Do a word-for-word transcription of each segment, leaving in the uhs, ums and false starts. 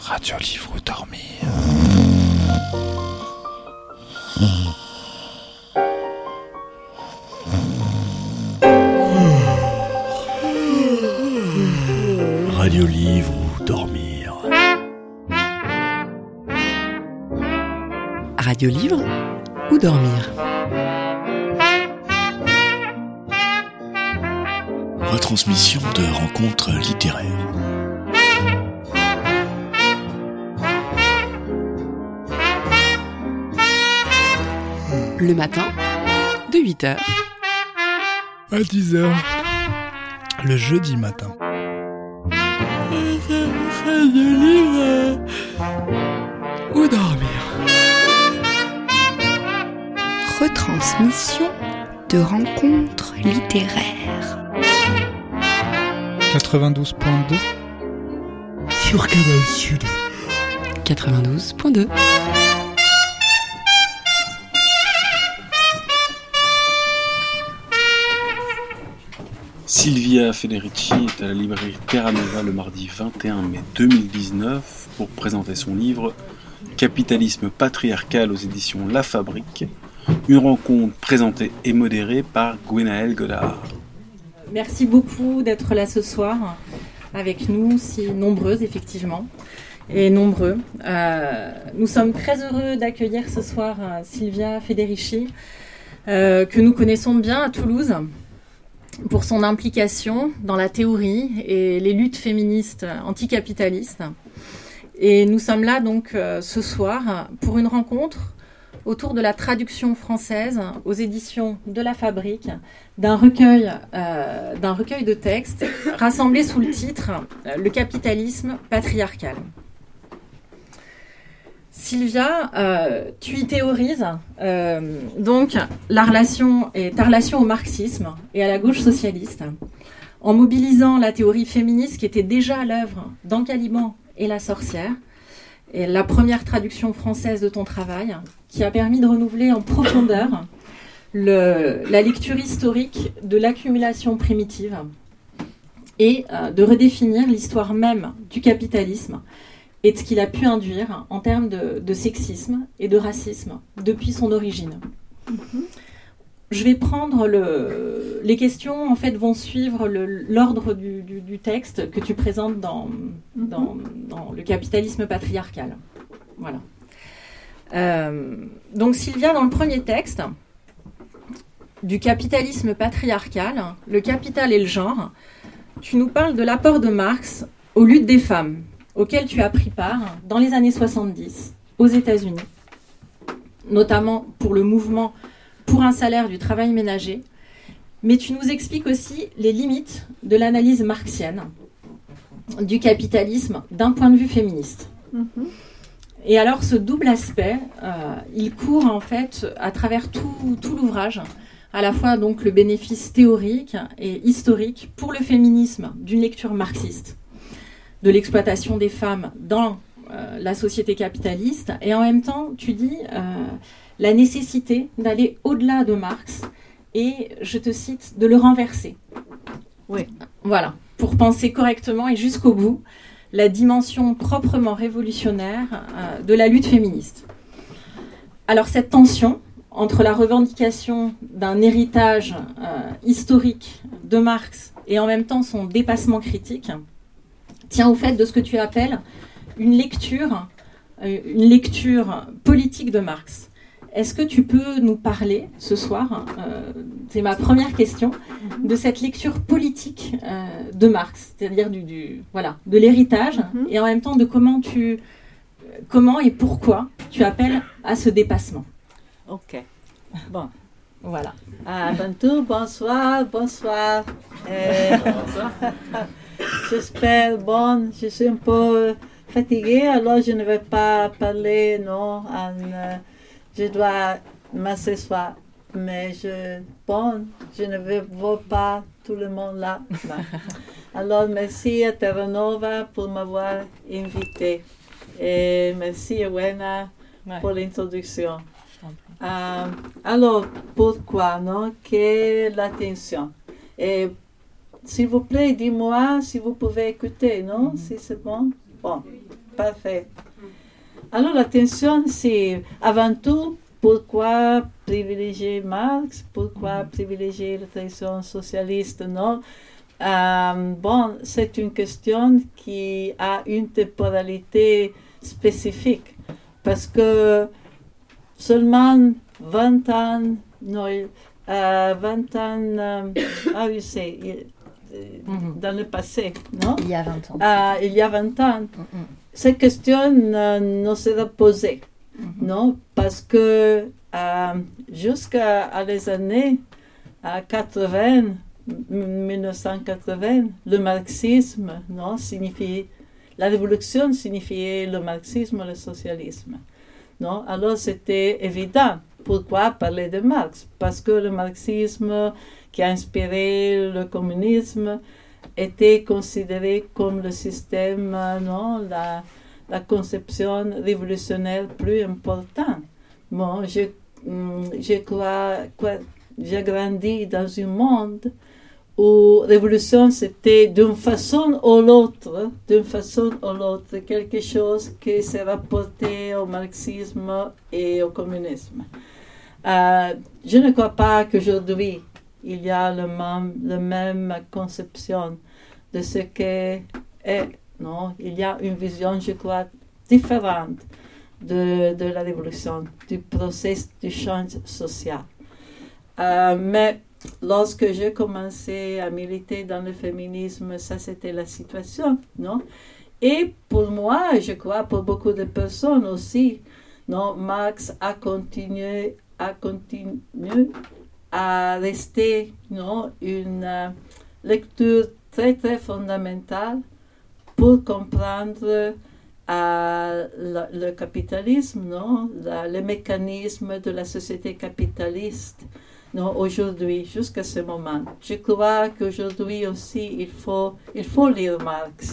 Radio Livre ou Dormir. Radio Livre ou Dormir. Radio Livre ou Dormir. Retransmission de rencontres littéraires. Le matin, de huit heures à dix heures, le jeudi matin. Radio Livre ou Dormir. Retransmission de rencontres littéraires. quatre-vingt-douze point deux sur Canal Sud. quatre-vingt-douze point deux. Silvia Federici est à la librairie Terra Nova le mardi vingt et un mai deux mille dix-neuf pour présenter son livre Capitalisme patriarcal aux éditions La Fabrique, une rencontre présentée et modérée par Gwenaëlle Godard. Merci beaucoup d'être là ce soir avec nous, si nombreuses effectivement, et nombreux. Euh, nous sommes très heureux d'accueillir ce soir euh, Silvia Federici, euh, que nous connaissons bien à Toulouse, pour son implication dans la théorie et les luttes féministes anticapitalistes. Et nous sommes là donc euh, ce soir pour une rencontre autour de la traduction française aux éditions de La Fabrique d'un recueil, euh, d'un recueil de textes rassemblés sous le titre euh, « Le capitalisme patriarcal ». Sylvia, euh, tu y théorises euh, donc la relation et ta relation au marxisme et à la gauche socialiste, en mobilisant la théorie féministe qui était déjà à l'œuvre dans Caliban et la sorcière, et la première traduction française de ton travail, qui a permis de renouveler en profondeur le, la lecture historique de l'accumulation primitive et euh, de redéfinir l'histoire même du capitalisme et de ce qu'il a pu induire en termes de, de sexisme et de racisme depuis son origine. Mm-hmm. Je vais prendre le... Les questions, en fait, vont suivre le, l'ordre du, du, du texte que tu présentes dans, mm-hmm. dans, dans le capitalisme patriarcal. Voilà. Euh, donc, Sylvia, dans le premier texte, du capitalisme patriarcal, le capital et le genre, tu nous parles de l'apport de Marx aux luttes des femmes, auquel tu as pris part dans les années soixante-dix aux États-Unis, notamment pour le mouvement pour un salaire du travail ménager, mais tu nous expliques aussi les limites de l'analyse marxienne du capitalisme d'un point de vue féministe. Mm-hmm. Et alors ce double aspect, euh, il court en fait à travers tout, tout l'ouvrage, à la fois donc le bénéfice théorique et historique pour le féminisme d'une lecture marxiste, de l'exploitation des femmes dans euh, la société capitaliste, et en même temps, tu dis euh, la nécessité d'aller au-delà de Marx et, je te cite, de le renverser. Oui. Voilà, pour penser correctement et jusqu'au bout la dimension proprement révolutionnaire euh, de la lutte féministe. Alors cette tension entre la revendication d'un héritage euh, historique de Marx et en même temps son dépassement critique tient au fait de ce que tu appelles une lecture, une lecture politique de Marx. Est-ce que tu peux nous parler ce soir, euh, c'est ma première question, de cette lecture politique euh, de Marx, c'est-à-dire du, du, voilà, de l'héritage, mm-hmm. et en même temps de comment, tu, comment et pourquoi tu appelles à ce dépassement. Ok, bon. Voilà. Ah, avant tout, bonsoir, bonsoir. Euh, J'espère, bon, je suis un peu fatiguée, alors je ne vais pas parler, non, en, euh, je dois m'asseoir, mais je, bon, je ne veux pas tout le monde là. Alors, merci à Terra Nova pour m'avoir invité, et merci à Wena ouais. pour l'introduction. Euh, alors, pourquoi, non, quelle l'attention? Et s'il vous plaît, dis-moi si vous pouvez écouter, non? Mm-hmm. Si c'est bon. Bon. parfait. Alors la tension, c'est avant tout pourquoi privilégier Marx, pourquoi privilégier la tradition socialiste, non? Euh, bon, c'est une question qui a une temporalité spécifique parce que seulement vingt ans, non, euh, vingt ans, euh, ah oui, c'est euh, mm-hmm. dans le passé, non? Il y a vingt ans. Euh, il y a vingt ans. Mm-hmm. Cette question euh, ne sera posée, mm-hmm. non? Parce que euh, jusqu'à les années euh, quatre-vingts, mille neuf cent quatre-vingts, le marxisme, non, signifiait, la révolution signifiait le marxisme, le socialisme. Non? Alors c'était évident. Pourquoi parler de Marx? Parce que le marxisme qui a inspiré le communisme était considéré comme le système, non, la, la conception révolutionnaire plus importante. Bon, je, je crois que j'ai grandi dans un monde où révolution c'était d'une façon ou l'autre, d'une façon ou l'autre, quelque chose qui se rapportait au marxisme et au communisme. Euh, je ne crois pas qu'aujourd'hui il y a le même, la même conception de ce qu'est, non, il y a une vision, je crois, différente de, de la révolution, du processus du changement social. Euh, mais lorsque j'ai commencé à militer dans le féminisme, ça c'était la situation, non? Et pour moi, je crois pour beaucoup de personnes aussi, non, Marx a continué, a continué à rester, non, une uh, lecture très très fondamentale pour comprendre uh, le, le capitalisme, non, la, les mécanismes de la société capitaliste. Non, aujourd'hui, jusqu'à ce moment. Je crois qu'aujourd'hui aussi, il faut, il faut lire Marx.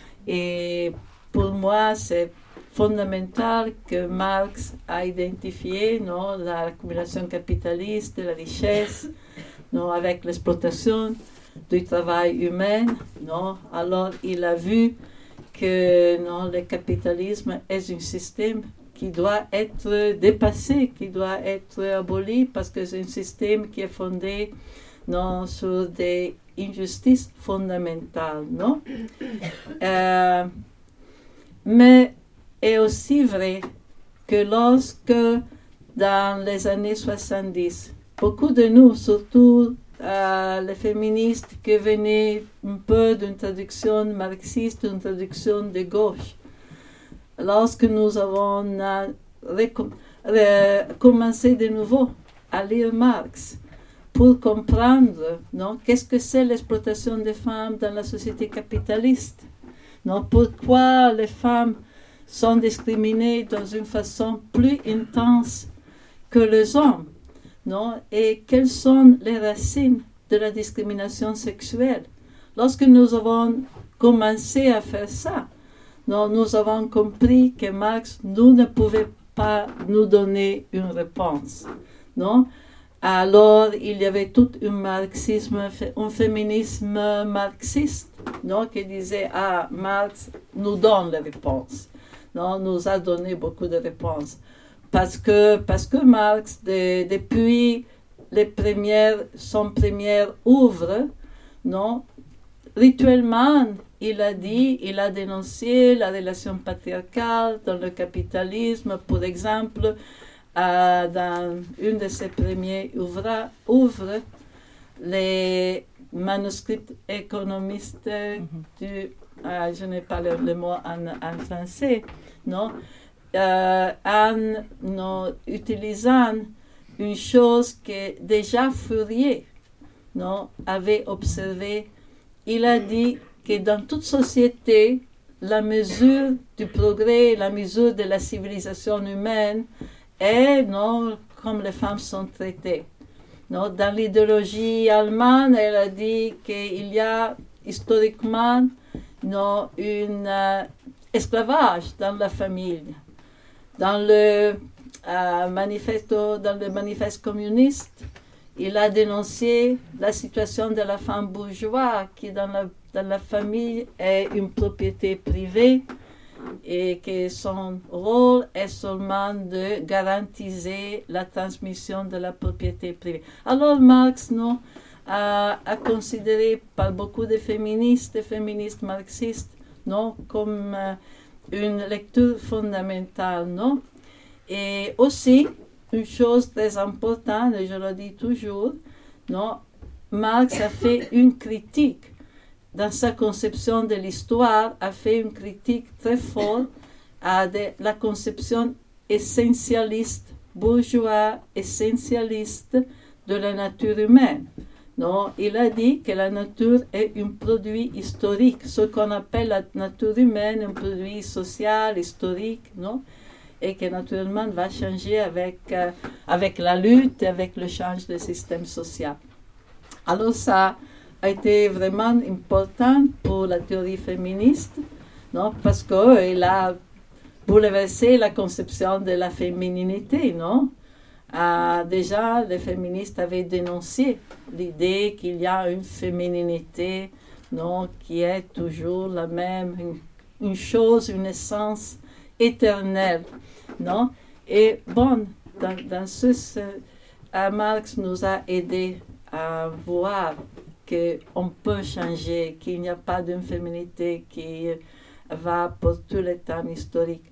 Et pour moi, c'est fondamental que Marx a identifié, non, l'accumulation capitaliste de la richesse, non, avec l'exploitation du travail humain. Non. Alors, il a vu que non, le capitalisme est un système qui doit être dépassé, qui doit être aboli, parce que c'est un système qui est fondé, non, sur des injustices fondamentales. Non? Euh, mais est aussi vrai que lorsque, dans les années soixante-dix, beaucoup de nous, surtout euh, les féministes qui venaient un peu d'une traduction marxiste, d'une traduction de gauche, lorsque nous avons euh, recom- euh, commencé de nouveau à lire Marx pour comprendre, non, qu'est-ce que c'est l'exploitation des femmes dans la société capitaliste, non, pourquoi les femmes sont discriminées dans une façon plus intense que les hommes, non, et quelles sont les racines de la discrimination sexuelle. Lorsque nous avons commencé à faire ça, non, nous avons compris que Marx nous ne pouvait pas nous donner une réponse. Non? Alors, il y avait tout un marxisme, un féminisme marxiste, non, qui disait, ah, Marx nous donne les réponses. Non, nous a donné beaucoup de réponses. Parce que, parce que Marx, de, depuis les premières, son première œuvre, non, rituellement, il a dit, il a dénoncé la relation patriarcale dans le capitalisme. Par exemple, euh, dans une de ses premières œuvres, œuvres les manuscrits économistes mm-hmm. du, euh, je n'ai pas le, le mot en, en français, non, euh, en non, utilisant une chose que déjà Fourier, non, avait observée. Il a dit que dans toute société, la mesure du progrès, la mesure de la civilisation humaine est, non, comme les femmes sont traitées. Non, dans l'idéologie allemande, elle a dit qu'il y a historiquement, non, un euh, esclavage dans la famille. Dans le, euh, manifesto, dans le manifeste communiste, il a dénoncé la situation de la femme bourgeoise qui, dans la, dans la famille, est une propriété privée et que son rôle est seulement de garantir la transmission de la propriété privée. Alors Marx, non, a, a considéré par beaucoup de féministes, de féministes marxistes, non, comme euh, une lecture fondamentale, non. Et aussi, une chose très importante, et je le dis toujours, non, Marx a fait une critique dans sa conception de l'histoire, a fait une critique très forte à de, la conception essentialiste, bourgeois, essentialiste de la nature humaine. Non, il a dit que la nature est un produit historique, ce qu'on appelle la nature humaine, un produit social, historique, non, et que naturellement va changer avec, euh, avec la lutte, avec le changement du système social. Alors ça a été vraiment important pour la théorie féministe, non, parce qu'il a bouleversé la conception de la fémininité, non. Euh, déjà, les féministes avaient dénoncé l'idée qu'il y a une fémininité, non, qui est toujours la même, une, une chose, une essence éternelle, non. Et bon, dans, dans ce, ce euh, Marx nous a aidé à voir qu'on peut changer, qu'il n'y a pas d'une féminité qui va pour tout le temps historique.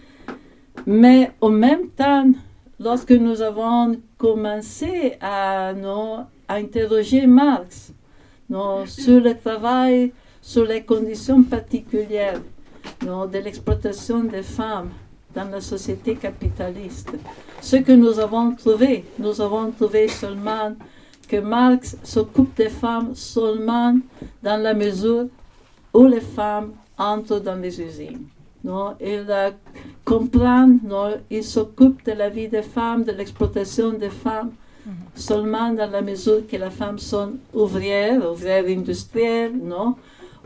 Mais en même temps, lorsque nous avons commencé à, non, à interroger Marx non, sur le travail, sur les conditions particulières non, de l'exploitation des femmes dans la société capitaliste, ce que nous avons trouvé, nous avons trouvé seulement que Marx s'occupe des femmes seulement dans la mesure où les femmes entrent dans les usines. Non, il euh, comprend, non, il s'occupe de la vie des femmes, de l'exploitation des femmes, mm-hmm. seulement dans la mesure que les femmes sont ouvrières, ouvrières industrielles, non,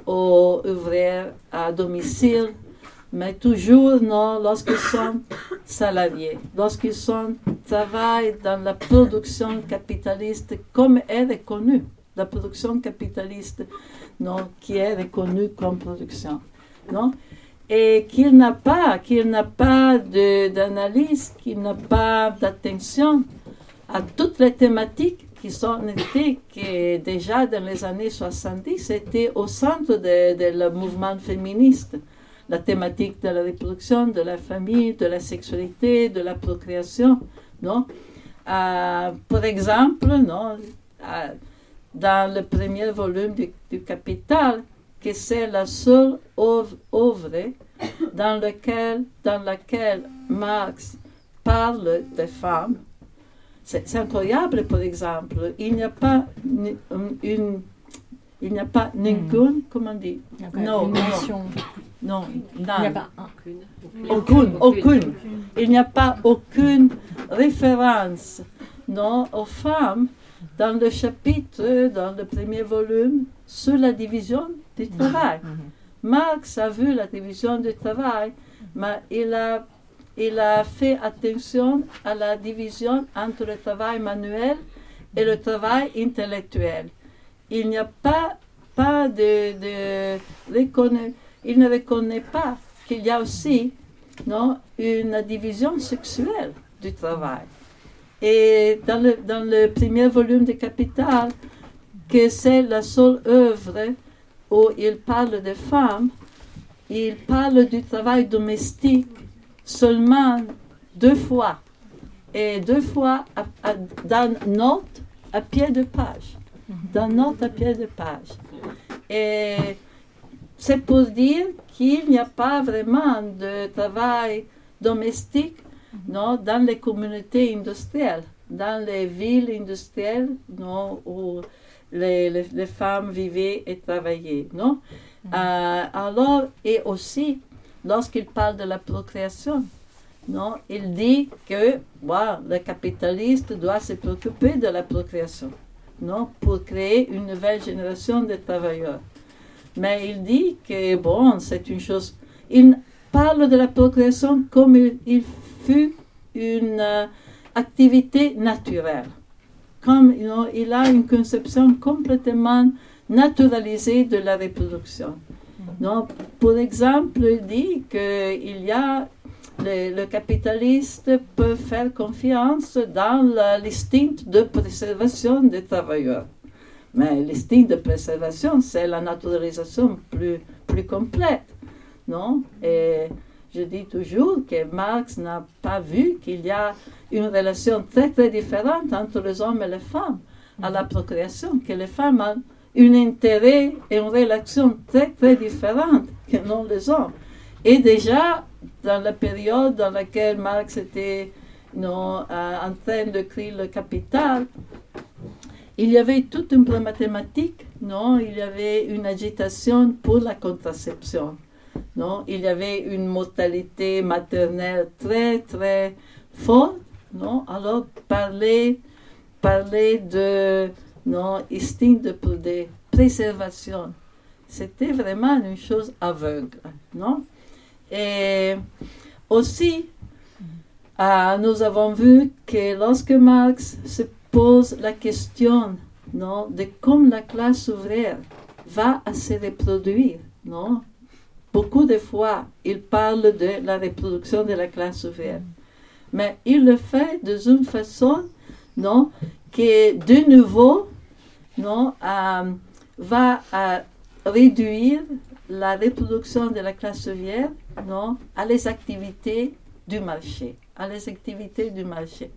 ou ouvrières à domicile, mais toujours non, lorsqu'ils sont salariés, lorsqu'ils sont, travaillent dans la production capitaliste comme est reconnue, la production capitaliste non, qui est reconnue comme production. Non? Et qu'il n'a pas, qu'il n'a pas de, d'analyse, qu'il n'a pas d'attention à toutes les thématiques qui sont été, qui déjà dans les années soixante-dix, étaient au centre de, de le mouvement féministe. La thématique de la reproduction, de la famille, de la sexualité, de la procréation, non? Euh, par exemple, non, euh, dans le premier volume du, du Capital, que c'est la seule œuvre, œuvre dans, lequel, dans laquelle Marx parle des femmes. C'est, c'est incroyable, par exemple. Il n'y a pas une, une il n'y a pas ningune, mm. comment on dit? Non, une mention. Non, il n'y a pas aucune, aucune, aucune. Il n'y a pas aucune référence, non, aux femmes dans le chapitre, dans le premier volume, sur la division du travail. Mm-hmm. Marx a vu la division du travail, mais il a, il a fait attention à la division entre le travail manuel et le travail intellectuel. Il n'y a pas, pas de, de reconnaissance. Il ne reconnaît pas qu'il y a aussi non, une division sexuelle du travail. Et dans le, dans le premier volume de Capital, que c'est la seule œuvre où il parle des femmes, il parle du travail domestique seulement deux fois. Et deux fois à, à, dans note à pied de page. Dans note à pied de page. Et c'est pour dire qu'il n'y a pas vraiment de travail domestique non, dans les communautés industrielles, dans les villes industrielles non, où les, les, les femmes vivaient et travaillaient. Non? Mm-hmm. Euh, alors, et aussi, lorsqu'il parle de la procréation, non, il dit que bon, le capitaliste doit se préoccuper de la procréation non, pour créer une nouvelle génération de travailleurs. Mais il dit que, bon, c'est une chose... Il parle de la procréation comme il, il fut une euh, activité naturelle. Comme you know, il a une conception complètement naturalisée de la reproduction. Non, pour exemple, il dit qu'il y a le, le capitaliste peut faire confiance dans l'instinct de préservation des travailleurs. Mais l'instinct de préservation, c'est la naturalisation plus, plus complète. Non? Et je dis toujours que Marx n'a pas vu qu'il y a une relation très très différente entre les hommes et les femmes à la procréation, que les femmes ont un intérêt et une relation très très différente que non les hommes. Et déjà, dans la période dans laquelle Marx était non, euh, en train d'écrire le Capital, il y avait toute une mathématique, non? Il y avait une agitation pour la contraception. Non? Il y avait une mortalité maternelle très très forte. Non? Alors, parler, parler de non, instinct de, de préservation, c'était vraiment une chose aveugle. Non? Et aussi, euh, nous avons vu que lorsque Marx se pose la question non, de comment la classe ouvrière va à se reproduire, non? Beaucoup de fois, il parle de la reproduction de la classe ouvrière. Mais il le fait d'une façon non, qui, de nouveau, non, euh, va à réduire la reproduction de la classe ouvrière non, à les activités du marché. À les activités du marché.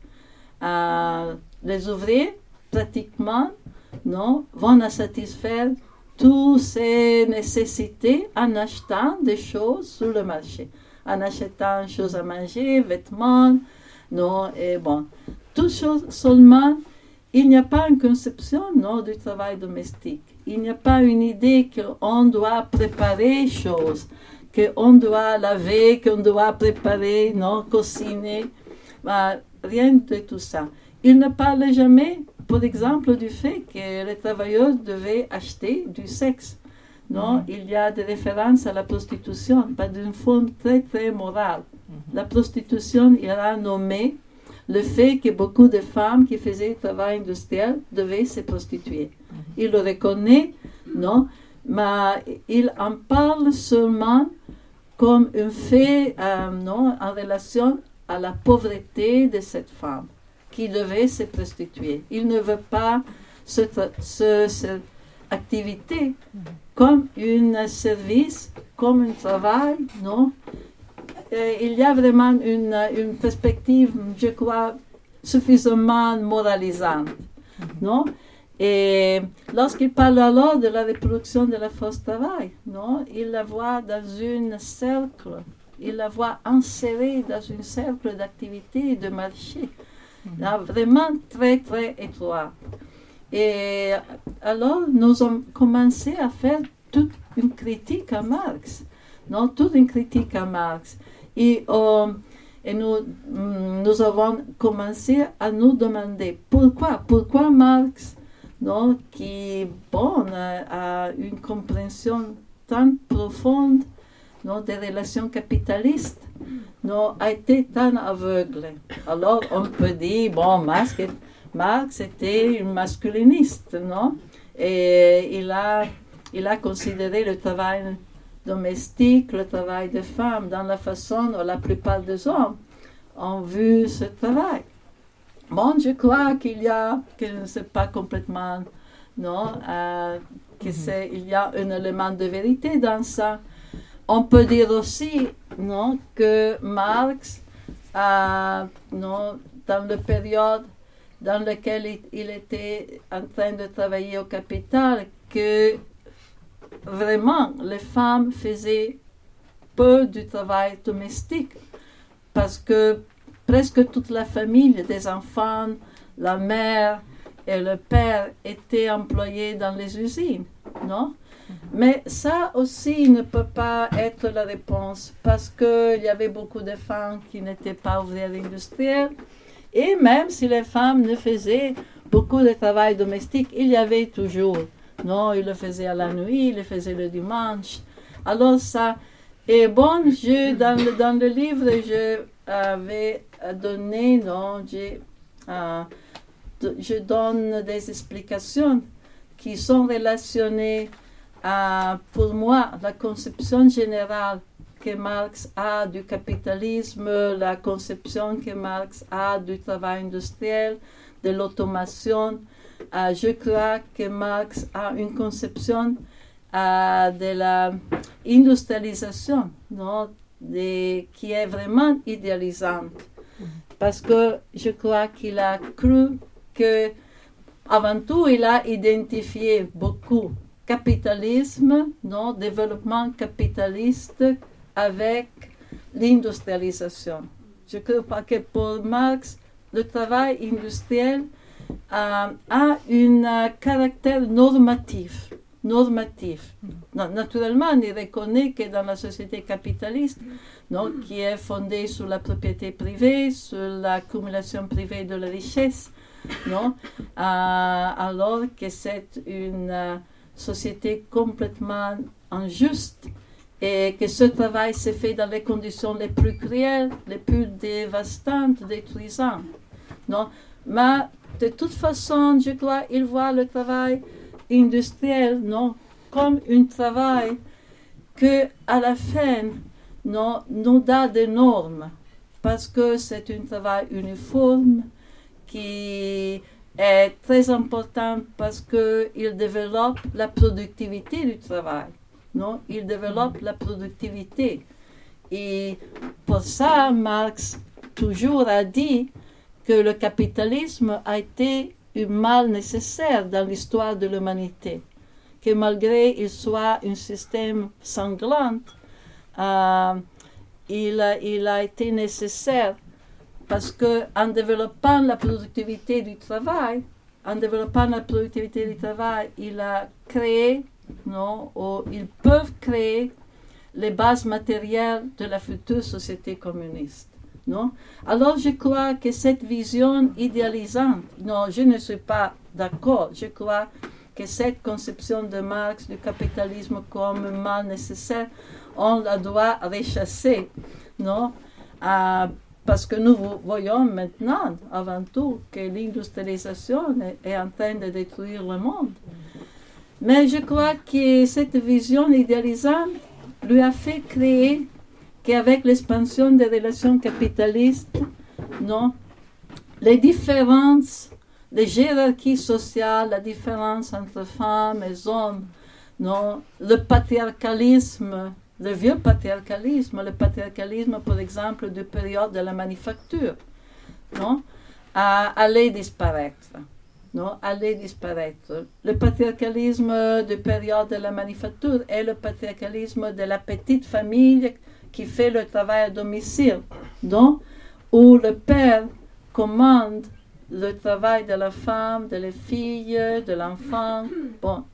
Euh, les ouvriers, pratiquement, non, vont à satisfaire toutes ces nécessités en achetant des choses sur le marché, en achetant des choses à manger, vêtements, non, et bon, toutes choses seulement, il n'y a pas une conception, non, du travail domestique. Il n'y a pas une idée qu'on doit préparer choses, qu'on doit laver, qu'on doit préparer, non, cuisiner, bah, rien de tout ça. Il ne parle jamais, par exemple, du fait que les travailleurs devaient acheter du sexe. Non, mm-hmm. Il y a des références à la prostitution, pas d'une forme très, très morale. Mm-hmm. La prostitution ira nommer le fait que beaucoup de femmes qui faisaient du travail industriel devaient se prostituer. Mm-hmm. Il le reconnaît, non, mais il en parle seulement comme un fait euh, non, en relation à la pauvreté de cette femme qui devait se prostituer. Il ne veut pas cette, ce, cette activité comme un service, comme un travail, non? Et il y a vraiment une, une perspective, je crois, suffisamment moralisante, non? Et lorsqu'il parle alors de la reproduction de la force travail, non? Il la voit dans un cercle, il la voit insérée dans un cercle d'activité de marché. Là, vraiment très, très étroit. Et alors, nous avons commencé à faire toute une critique à Marx. Non, toute une critique à Marx. Et, euh, et nous, nous avons commencé à nous demander pourquoi, pourquoi Marx, non, qui, bon, a, a une compréhension tant profonde non, des relations capitalistes, non, a été tant aveugle. Alors, on peut dire, bon, Marx, Marx était un masculiniste, non? Et il a, il a considéré le travail domestique, le travail des femmes, dans la façon dont la plupart des hommes ont vu ce travail. Bon, je crois qu'il y a, que ce n'est pas complètement, non, euh, qu'il mm-hmm. y a un élément de vérité dans ça. On peut dire aussi, non, que Marx, euh, non, dans la période dans laquelle il, il était en train de travailler au Capital, que vraiment les femmes faisaient peu du travail domestique, parce que presque toute la famille, des enfants, la mère et le père étaient employés dans les usines, non? Mais ça aussi ne peut pas être la réponse, parce qu'il y avait beaucoup de femmes qui n'étaient pas ouvrières industrielles, et même si les femmes ne faisaient beaucoup de travail domestique, il y avait toujours, non, ils le faisaient à la nuit, ils le faisaient le dimanche. Alors ça, et bon, je, dans, le, dans le livre, je avais donné, non, je, euh, je donne des explications qui sont relationnées euh, pour moi, la conception générale que Marx a du capitalisme, la conception que Marx a du travail industriel, de l'automation, euh, je crois que Marx a une conception euh, de l'industrialisation, non, de, qui est vraiment idéalisante. Parce que je crois qu'il a cru que, avant tout, il a identifié beaucoup capitalisme, non, développement capitaliste avec l'industrialisation. Je crois que pour Marx, le travail industriel euh, a un euh, caractère normatif. normatif. Non, naturellement, on reconnaît que dans la société capitaliste, non, qui est fondée sur la propriété privée, sur l'accumulation privée de la richesse, non, euh, alors que c'est une euh, société complètement injuste et que ce travail se fait dans les conditions les plus cruelles, les plus dévastantes, détruisantes. Non? Mais de toute façon, je crois, il voit le travail industriel, non, comme un travail que, à la fin, non, nous donne des normes, parce que c'est un travail uniforme qui est très important parce qu'il développe la productivité du travail, non, il développe la productivité. Et pour ça, Marx toujours a dit que le capitalisme a été un mal nécessaire dans l'histoire de l'humanité, que malgré qu'il soit un système sanglant, euh, il, a, il a été nécessaire parce qu'en développant la productivité du travail, en développant la productivité du travail, il a créé, non, ou ils peuvent créer les bases matérielles de la future société communiste. Non? Alors je crois que cette vision idéalisante, non, je ne suis pas d'accord, je crois que cette conception de Marx du capitalisme comme un mal nécessaire, on la doit rechasser, non? Euh, parce que nous voyons maintenant, avant tout, que l'industrialisation est, est en train de détruire le monde. Mais je crois que cette vision idéalisante lui a fait créer qu'avec l'expansion des relations capitalistes, non, les différences, les hiérarchies sociales, la différence entre femmes et hommes, non, le patriarcalisme, le vieux patriarcalisme, le patriarcalisme, par exemple, de période de la manufacture, non, a, allait disparaître. Non, allait disparaître. Le patriarcalisme de période de la manufacture est le patriarcalisme de la petite famille qui fait le travail à domicile, donc, où le père commande le travail de la femme, de la fille, de l'enfant. Bon.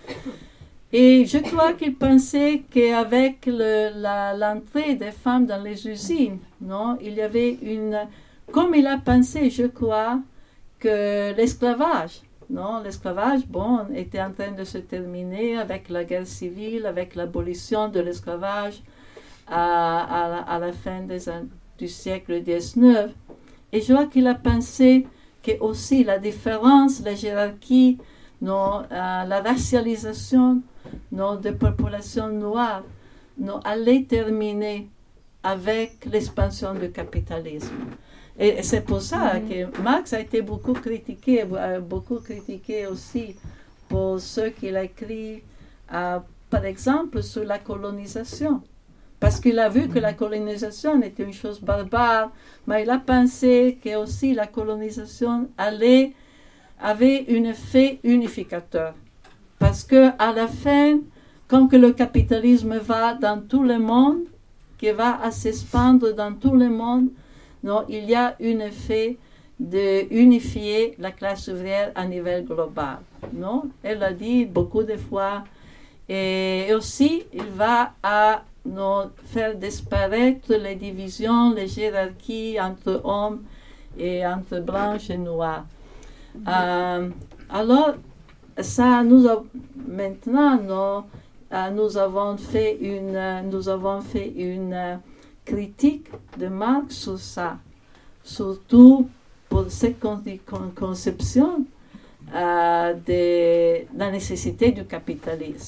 Et je crois qu'il pensait qu'avec le, la, l'entrée des femmes dans les usines, non, il y avait une... Comme il a pensé, je crois, que l'esclavage, non, l'esclavage, bon, était en train de se terminer avec la guerre civile, avec l'abolition de l'esclavage à, à, la, à la fin des, du siècle dix-neuf. Et je crois qu'il a pensé que aussi la différence, la hiérarchie, non, euh, la racialisation, non, des populations noires, non, allait terminer avec l'expansion du capitalisme. Et c'est pour ça que Marx a été beaucoup critiqué, beaucoup critiqué aussi pour ce qu'il a écrit, euh, par exemple, sur la colonisation. Parce qu'il a vu que la colonisation était une chose barbare, mais il a pensé que aussi la colonisation allait, avait un effet unificateur. Parce qu'à la fin, comme que le capitalisme va dans tout le monde, qui va s'expandre dans tout le monde, non, il y a un effet d'unifier la classe ouvrière à niveau global. Non? Elle l'a dit beaucoup de fois. Et aussi, il va à non, faire disparaître les divisions, les hiérarchies entre hommes et entre blancs et noirs. Euh, alors, ça, nous a, maintenant, non, euh, nous avons fait une, nous avons fait une critique de Marx sur ça, surtout pour cette con- con- conception euh, de la nécessité du capitalisme.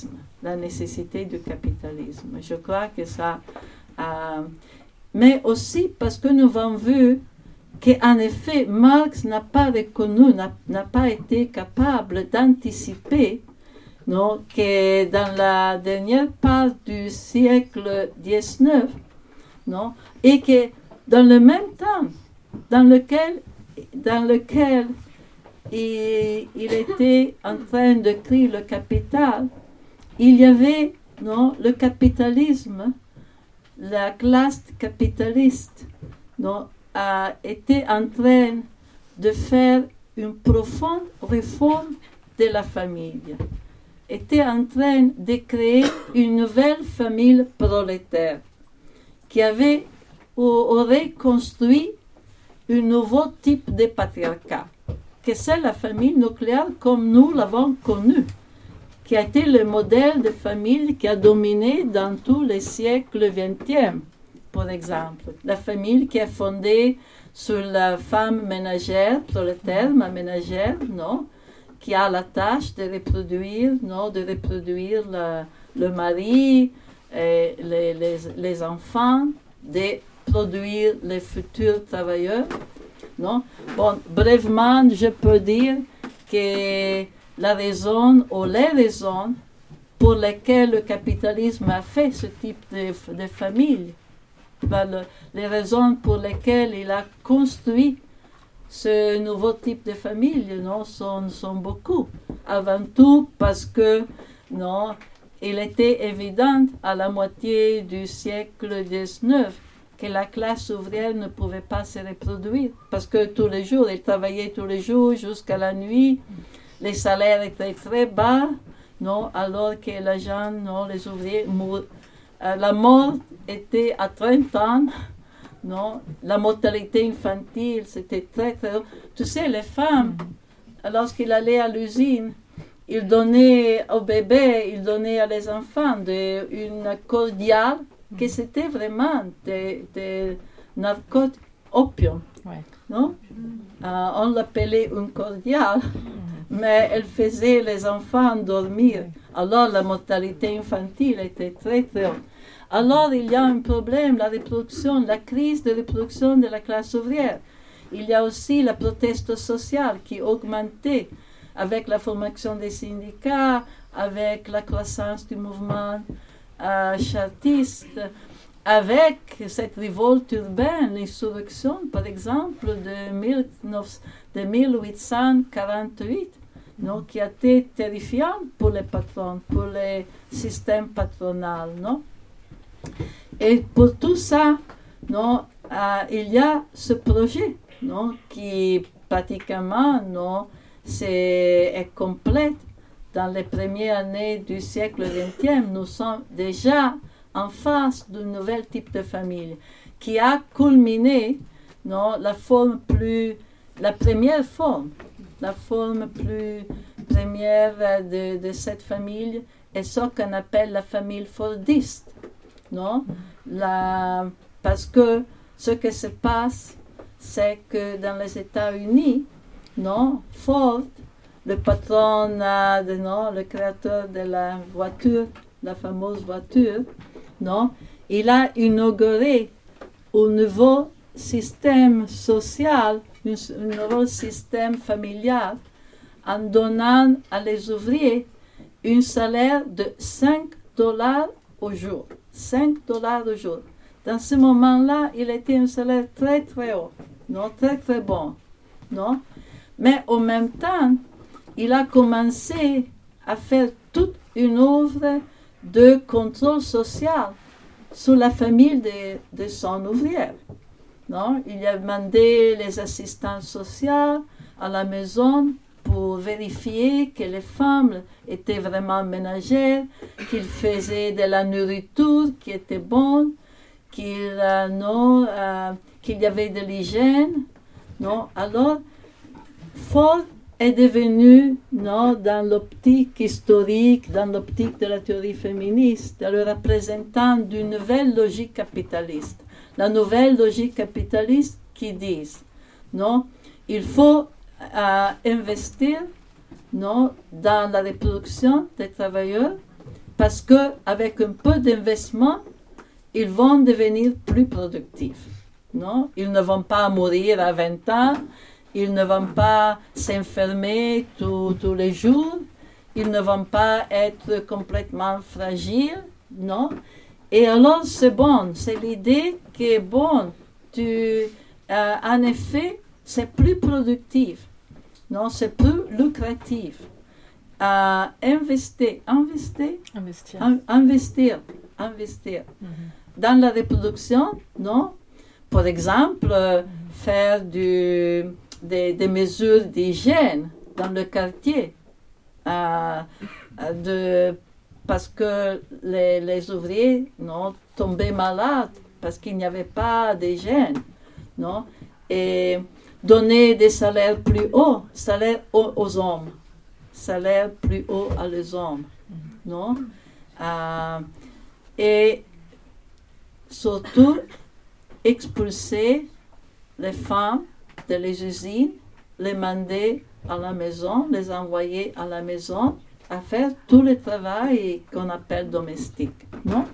la nécessité du capitalisme. Je crois que ça... Euh, mais aussi parce que nous avons vu qu'en effet, Marx n'a pas reconnu, n'a, n'a pas été capable d'anticiper, non, que dans la dernière part du siècle dix-neuf, non, et que dans le même temps dans lequel, dans lequel il, il était en train de créer le capital, il y avait, non, le capitalisme, la classe capitaliste, non, a été en train de faire une profonde réforme de la famille, était en train de créer une nouvelle famille prolétaire qui avait ou aurait construit un nouveau type de patriarcat, que c'est la famille nucléaire comme nous l'avons connue, qui a été le modèle de famille qui a dominé dans tous les siècles vingtième, par exemple. La famille qui est fondée sur la femme ménagère, prolétaire, ma ménagère, non, qui a la tâche de reproduire, non, de reproduire la, le mari, et les, les, les enfants, de produire les futurs travailleurs, non. Bon, brièvement, je peux dire que la raison ou les raisons pour lesquelles le capitalisme a fait ce type de, de famille, ben le, les raisons pour lesquelles il a construit ce nouveau type de famille, non, sont, sont beaucoup. Avant tout parce que, non, il était évident à la moitié du siècle dix-neuf que la classe ouvrière ne pouvait pas se reproduire parce que tous les jours, elle travaillait tous les jours jusqu'à la nuit. Les salaires étaient très bas, non, alors que les gens, non, les ouvriers, mour, euh, la mort était à trente ans, non, la mortalité infantile, c'était très, très haut. Tu sais, les femmes, lorsqu'ils allaient à l'usine, ils donnaient au bébé, ils donnaient à les enfants de, une cordiale, que c'était vraiment des, des narcotiques, opium, Ouais. non? Euh, on l'appelait une cordiale. Mais elle faisait les enfants dormir. Alors la mortalité infantile était très très haute. Alors il y a un problème, la reproduction, la crise de reproduction de la classe ouvrière. Il y a aussi la proteste sociale qui augmentait avec la formation des syndicats, avec la croissance du mouvement euh, chartiste, avec cette révolte urbaine, l'insurrection par exemple de, mille neuf cents, de mille huit cent quarante-huit, non, qui a été terrifiant pour les patrons, pour les systèmes patronaux, non? Et pour tout ça, non, euh, il y a ce projet, non, qui pratiquement, non, c'est, est complète. Dans les premières années du siècle vingtième, nous sommes déjà en face d'un nouvel type de famille qui a culminé, non, la forme plus, la première forme, la forme plus première de, de cette famille est ce qu'on appelle la famille fordiste, non? La, parce que ce qui se passe, c'est que dans les États-Unis, non, Ford, le patron, de, non, le créateur de la voiture, la fameuse voiture, non, il a inauguré un nouveau système social, un, un nouveau système familial, en donnant à les ouvriers un salaire de cinq dollars au jour. cinq dollars au jour. Dans ce moment-là, il était un salaire très très haut, non, très très bon, non. Mais en même temps, il a commencé à faire toute une œuvre de contrôle social sur la famille de, de son ouvrière. Non? Il a demandé les assistants sociaux à la maison pour vérifier que les femmes étaient vraiment ménagères, qu'ils faisaient de la nourriture qui était bonne, qu'il, euh, non, euh, qu'il y avait de l'hygiène. Non? Alors, Ford est devenu, non, dans l'optique historique, dans l'optique de la théorie féministe, le représentant d'une nouvelle logique capitaliste. La nouvelle logique capitaliste qui dit, non, il faut euh, investir, non, dans la reproduction des travailleurs parce qu'avec un peu d'investissement, ils vont devenir plus productifs. Non? Ils ne vont pas mourir à vingt ans, ils ne vont pas s'enfermer tous, tous les jours, ils ne vont pas être complètement fragiles. Non? Et alors, c'est bon, c'est l'idée que, bon, tu, euh, en effet, c'est plus productif, non, c'est plus lucratif. Euh, investir, investir, Investir. in- investir, investir Mhm. dans la reproduction, non? Par exemple, euh, faire du, des, des mesures d'hygiène dans le quartier, euh, de parce que les, les ouvriers non, tombaient malades, parce qu'il n'y avait pas d'hygiène, non? Et donner des salaires plus hauts, salaires aux, aux hommes, salaires plus hauts à les hommes, non? Euh, et surtout, expulser les femmes de les usines, les demander à la maison, les envoyer à la maison, à faire tout le travail qu'on appelle domestique, non?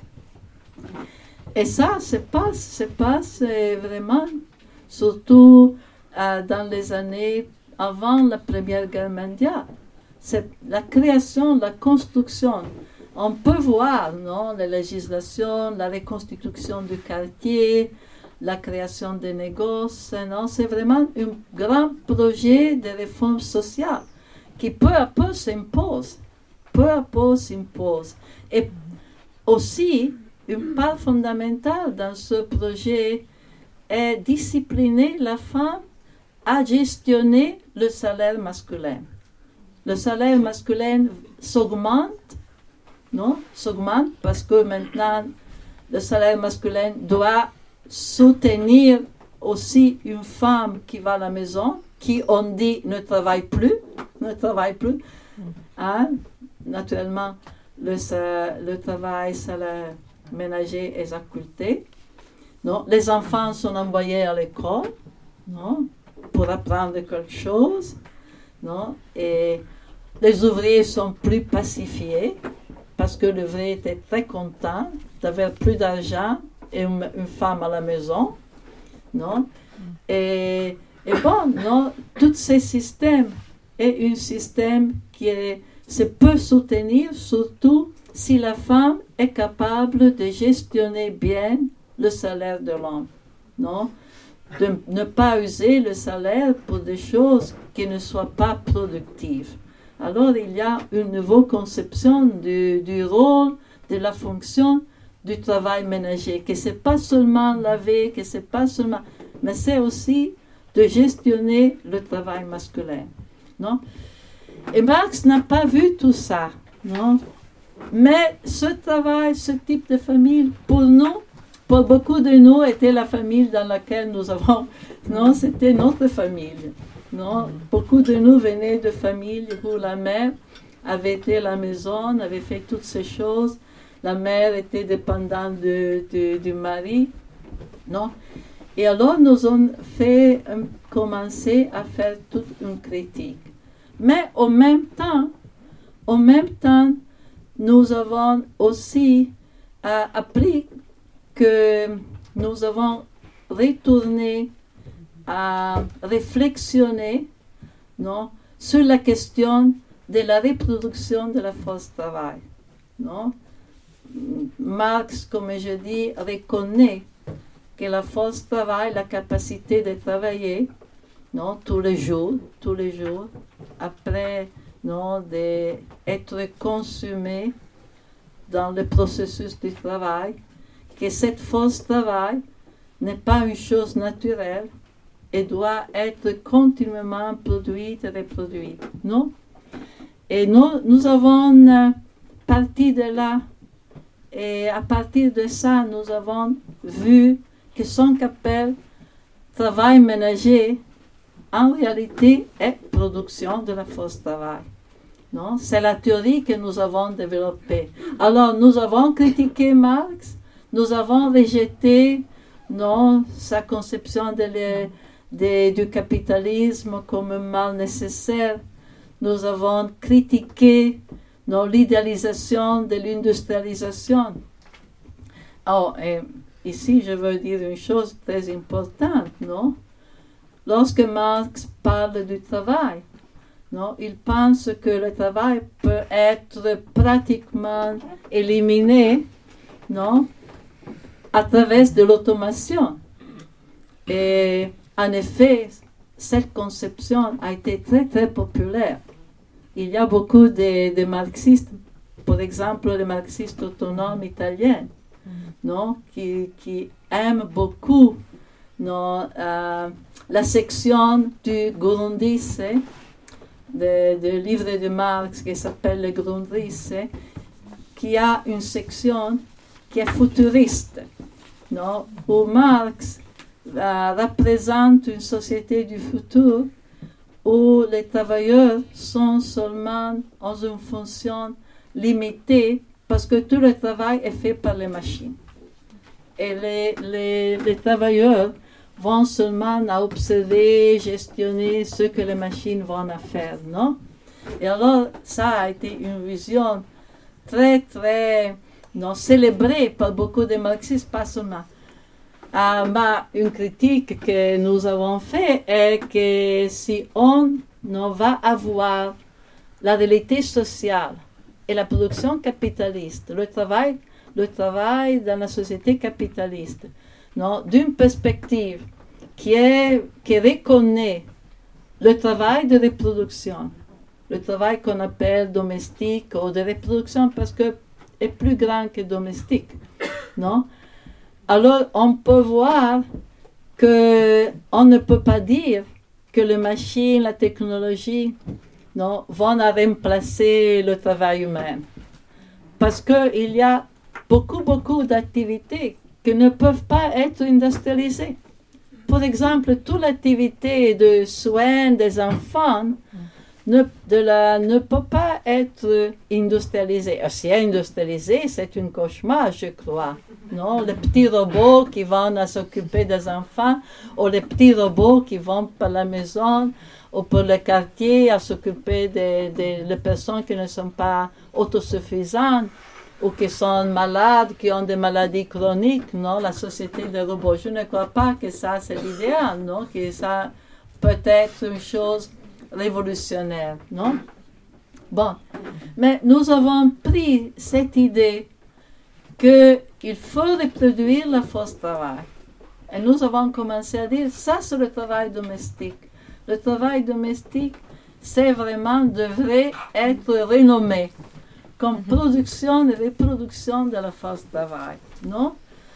Et ça se passe, se passe vraiment, surtout euh, dans les années avant la Première Guerre mondiale. C'est la création, la construction. On peut voir, non, la législation, la reconstitution du quartier, la création des négoces, non? C'est vraiment un grand projet de réforme sociale qui peu à peu s'impose, peu à peu s'impose. Et aussi, une part fondamentale dans ce projet est discipliner la femme à gestionner le salaire masculin. Le salaire masculin s'augmente, non? S'augmente parce que maintenant, le salaire masculin doit soutenir aussi une femme qui va à la maison, qui, on dit, ne travaille plus, ne travaille plus. Hein? Naturellement, le, le travail salaire ménager est occulté. Non? Les enfants sont envoyés à l'école, non? Pour apprendre quelque chose. Non? Et les ouvriers sont plus pacifiés parce que l'ouvrier était très content d'avoir plus d'argent et une, une femme à la maison. Non? Et, et bon, non? Tous ces systèmes est un système qui est, se peut soutenir surtout si la femme est capable de gestionner bien le salaire de l'homme. Non? De ne pas user le salaire pour des choses qui ne soient pas productives. Alors, il y a une nouvelle conception du, du rôle, de la fonction du travail ménager, que ce n'est pas seulement laver, que ce n'est pas seulement... mais c'est aussi de gestionner le travail masculin. Non? Et Marx n'a pas vu tout ça. Non? Mais ce travail, ce type de famille, pour nous, pour beaucoup de nous, était la famille dans laquelle nous avons... Non, c'était notre famille. Non? Beaucoup de nous venaient de familles où la mère avait été à la maison, avait fait toutes ces choses. La mère était dépendante de, de, du mari. Non? Et alors, nous avons fait, um, commencé à faire toute une critique. Mais en même temps, en même temps, nous avons aussi euh, appris que nous avons retourné à réflexionner, non, sur la question de la reproduction de la force de travail. Non? Marx, comme je dis, reconnaît que la force de travail, la capacité de travailler, non, tous les jours, tous les jours, après, non, d'être consumé dans le processus du travail, que cette force de travail n'est pas une chose naturelle et doit être continuellement produite et reproduite. Non? Et nous, nous avons euh, parti de là, et à partir de ça, nous avons vu que ce qu'on appelle travail ménager, en réalité, est production de la force de travail. Non? C'est la théorie que nous avons développée. Alors, nous avons critiqué Marx, nous avons rejeté non, sa conception de le, de, du capitalisme comme un mal nécessaire. Nous avons critiqué non, l'idéalisation de l'industrialisation. Oh, et ici, je veux dire une chose très importante, non? Lorsque Marx parle du travail, non, il pense que le travail peut être pratiquement éliminé, non, à travers de l'automation. Et en effet, cette conception a été très très populaire. Il y a beaucoup de, de marxistes, par exemple les marxistes autonomes italiens, non, qui, qui aiment beaucoup, non, euh, la section du Grundrisse, du livre de Marx qui s'appelle le Grundrisse, qui a une section qui est futuriste, non, où Marx euh, représente une société du futur où les travailleurs sont seulement en une fonction limitée parce que tout le travail est fait par les machines. Et les, les, les travailleurs vont seulement à observer, gestionner ce que les machines vont à faire, non? Et alors, ça a été une vision très, très non, célébrée par beaucoup de marxistes, pas seulement. Ah, bah, une critique que nous avons faite est que si on non, va avoir la réalité sociale et la production capitaliste, le travail, le travail dans la société capitaliste, non, d'une perspective qui, est, qui reconnaît le travail de reproduction, le travail qu'on appelle domestique ou de reproduction parce que est plus grand que domestique, non? Alors on peut voir qu'on ne peut pas dire que les machines, la technologie, non, vont à remplacer le travail humain. Parce qu'il y a beaucoup, beaucoup d'activités qui ne peuvent pas être industrialisées. Par exemple, toute l'activité de soins des enfants ne, de la, ne peut pas être industrialisée. Si elle est industrialisée, c'est un cauchemar, je crois. Non? Les petits robots qui vont à s'occuper des enfants, ou les petits robots qui vont par la maison ou pour le quartier à s'occuper des, des, des personnes qui ne sont pas autosuffisantes ou qui sont malades, qui ont des maladies chroniques, non, la société des robots. Je ne crois pas que ça, c'est l'idéal, non, que ça peut être une chose révolutionnaire, non? Bon, mais nous avons pris cette idée qu'il faut reproduire la force de travail. Et nous avons commencé à dire, ça c'est le travail domestique. Le travail domestique, c'est vraiment, devrait être renommé comme production et reproduction de la force de travail, non?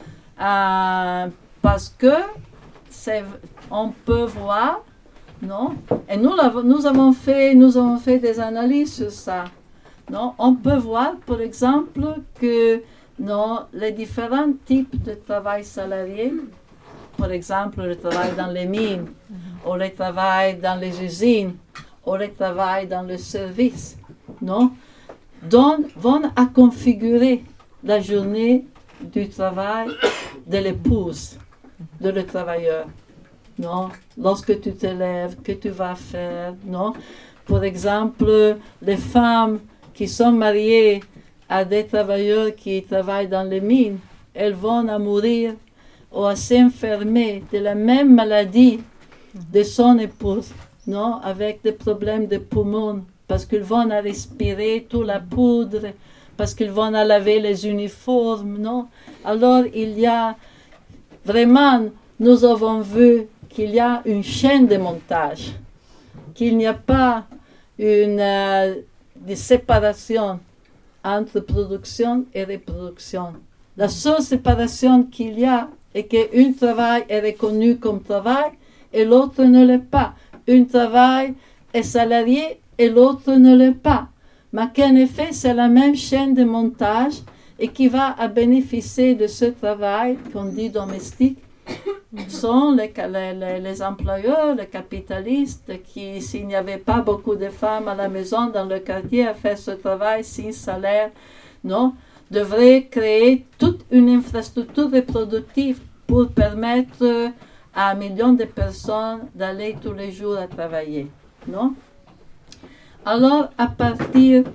Euh, parce que c'est, on peut voir, non? Et nous, nous, avons fait, nous avons fait des analyses sur ça, non? On peut voir, par exemple, que non, les différents types de travail salarié, par exemple le travail dans les mines, ou le travail dans les usines, ou le travail dans le service, non? Donc, vont à configurer la journée du travail de l'épouse, de le travailleur. Non? Lorsque tu te lèves, que tu vas faire, non? Par exemple, les femmes qui sont mariées à des travailleurs qui travaillent dans les mines, elles vont à mourir ou à s'enfermer de la même maladie de son épouse, non? Avec des problèmes de poumons, parce qu'ils vont à respirer toute la poudre, parce qu'ils vont à laver les uniformes, non? Alors, il y a vraiment, nous avons vu qu'il y a une chaîne de montage, qu'il n'y a pas une euh, de séparation entre production et reproduction. La seule séparation qu'il y a est qu'un travail est reconnu comme travail et l'autre ne l'est pas. Un travail est salarié et l'autre ne l'est pas. Mais qu'en effet, c'est la même chaîne de montage et qui va à bénéficier de ce travail qu'on dit domestique sont les, les, les employeurs, les capitalistes qui, s'il n'y avait pas beaucoup de femmes à la maison, dans le quartier, à faire ce travail sans salaire, non, devraient créer toute une infrastructure reproductive pour permettre à un million de personnes d'aller tous les jours à travailler, non? Alors, à partir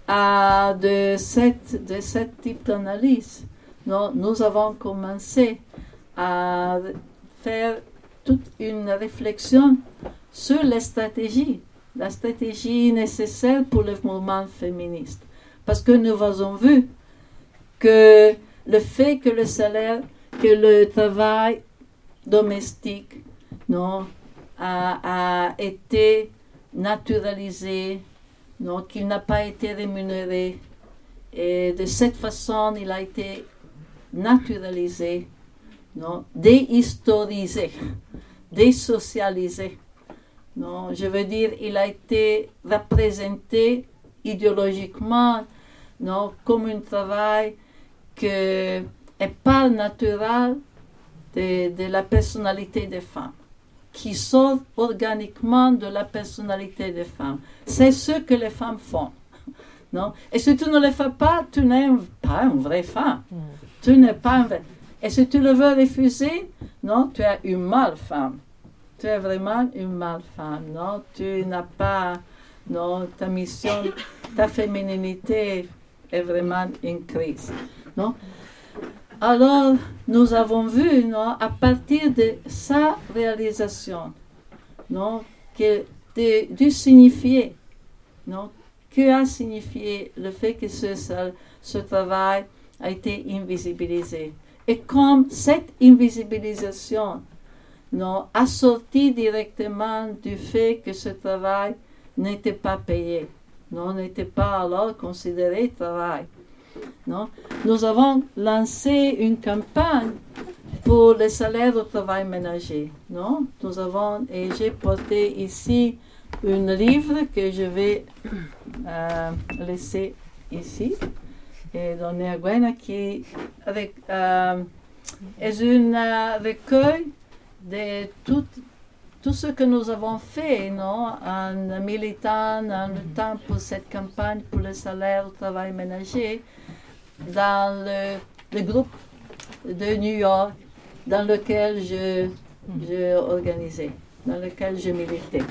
à de, cette, de ce type d'analyse, non, nous avons commencé à faire toute une réflexion sur les stratégies, la stratégie nécessaire pour le mouvement féministe. Parce que nous avons vu que le fait que le salaire, que le travail domestique non, a, a été naturalisé, non, qu'il n'a pas été rémunéré, et de cette façon il a été naturalisé, non, déhistorisé, désocialisé. Non, je veux dire, il a été représenté idéologiquement, non, comme un travail qui n'est pas naturel de, de la personnalité des femmes, qui sort organiquement de la personnalité des femmes. C'est ce que les femmes font. Non? Et si tu ne le fais pas, tu n'es pas une vraie femme. Mm. Tu n'es pas une vraie. Et si tu le veux refuser, non, tu es une mâle femme. Tu es vraiment une mâle femme. Non? Tu n'as pas, non, ta mission, ta fémininité est vraiment une crise. Non? Alors, nous avons vu, non, à partir de sa réalisation, non, que de, de signifier, non, que a signifié le fait que ce, ce travail a été invisibilisé. Et comme cette invisibilisation, non, a sorti directement du fait que ce travail n'était pas payé, non, n'était pas alors considéré travail. Non? Nous avons lancé une campagne pour le salaire au travail ménager. Non? Nous avons, et j'ai porté ici un livre que je vais euh, laisser ici et donner à Gwen, qui avec, euh, est un euh, recueil de tout, tout ce que nous avons fait, non? En militant, en luttant pour cette campagne pour le salaire au travail ménager, dans le, le groupe de New York dans lequel je, je organisais, dans lequel je militais.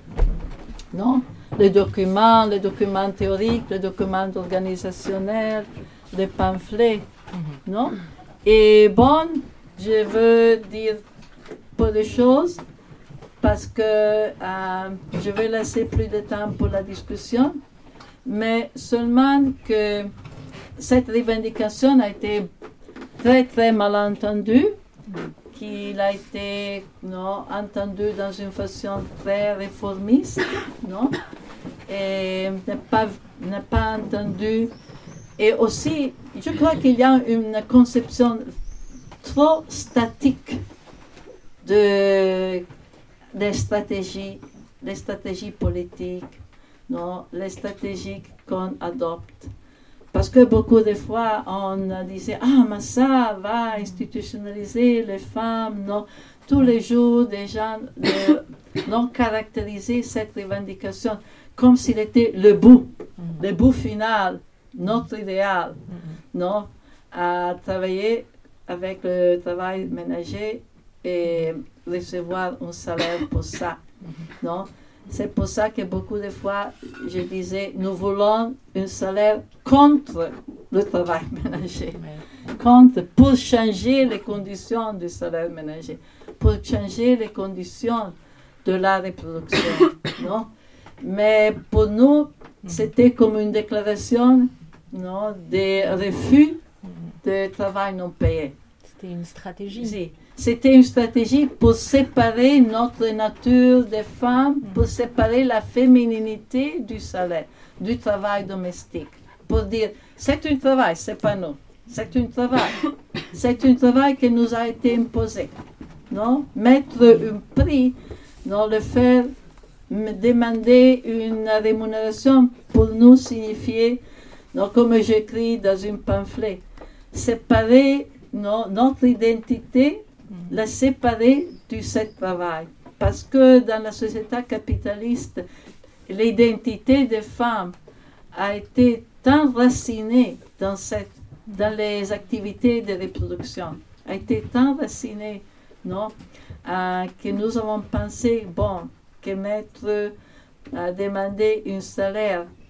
Non? Les documents, les documents théoriques, les documents organisationnels, les pamphlets. Non? Et bon, je veux dire peu de choses parce que euh, je vais laisser plus de temps pour la discussion, mais seulement que cette revendication a été très très mal entendue, qu'il a été non, entendu dans une façon très réformiste, non, et n'est pas, n'est pas entendu. Et aussi, je crois qu'il y a une conception trop statique de, des stratégies, des stratégies politiques, non, les stratégies qu'on adopte. Parce que beaucoup de fois, on disait « Ah, mais ça va institutionnaliser les femmes. » Non, tous les jours, des gens ont caractérisé cette revendication comme s'il était le bout, mm-hmm. le bout final, notre idéal. Mm-hmm. Non, à travailler avec le travail ménager et recevoir un salaire pour ça. Mm-hmm. Non. C'est pour ça que beaucoup de fois, je disais, nous voulons un salaire contre le travail ménager, oui. contre, pour changer les conditions du salaire ménager, pour changer les conditions de la reproduction. Non? Mais pour nous, c'était comme une déclaration, non, de refus de travail non payé. C'était une stratégie. Si. C'était une stratégie pour séparer notre nature des femmes, pour séparer la fémininité du salaire, du travail domestique. Pour dire, c'est un travail, c'est pas nous. C'est un travail. C'est un travail qui nous a été imposé. Non? Mettre un prix, non, le faire, demander une rémunération pour nous signifier, non, comme j'écris dans un pamphlet, séparer non, notre identité, la séparer du cet travail. Parce que dans la société capitaliste, l'identité des femmes a été tant racinée dans, cette, dans les activités de reproduction, a été tant racinée, non, euh, que nous avons pensé, bon, que mettre, euh, demander un salaire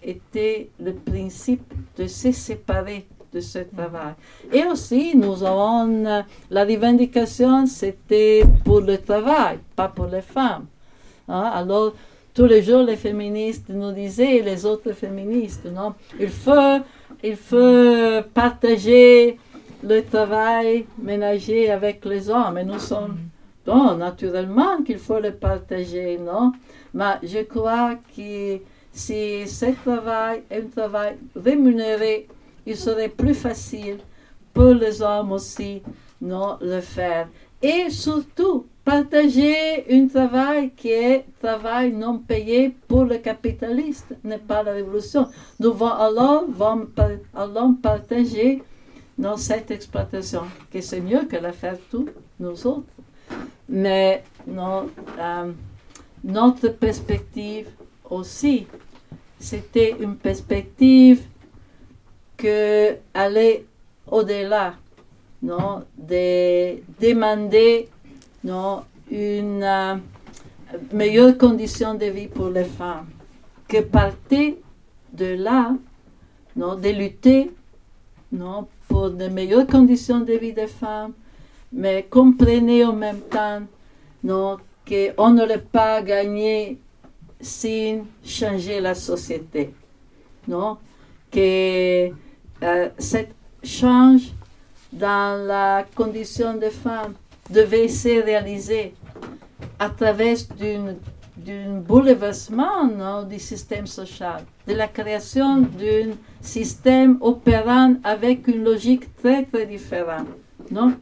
était le principe de se séparer de ce travail. Et aussi, nous avons euh, la revendication, c'était pour le travail, pas pour les femmes. Hein? Alors, tous les jours, les féministes nous disaient, les autres féministes, non, il faut, il faut partager le travail ménager avec les hommes. Et nous sommes, bon, naturellement qu'il faut le partager, non? Mais je crois que si ce travail est un travail rémunéré, il serait plus facile pour les hommes aussi, non, le faire. Et surtout, partager un travail qui est travail non payé pour le capitaliste, n'est pas la révolution. Nous allons alors, allons, allons partager non, cette exploitation, que c'est mieux que la faire tous, nous autres. Mais non, euh, notre perspective aussi, c'était une perspective que aller au-delà, non, de demander non, une euh, meilleure condition de vie pour les femmes, que partir de là, non, de lutter, non, pour de meilleures conditions de vie des femmes, mais comprenez en même temps, non, qu'on ne l'a pas gagné sans changer la société, non, que euh, cette change dans la condition des femmes devait se réaliser à travers d'une d'un bouleversement non, du système social, de la création d'un système opérant avec une logique très très différente. Non?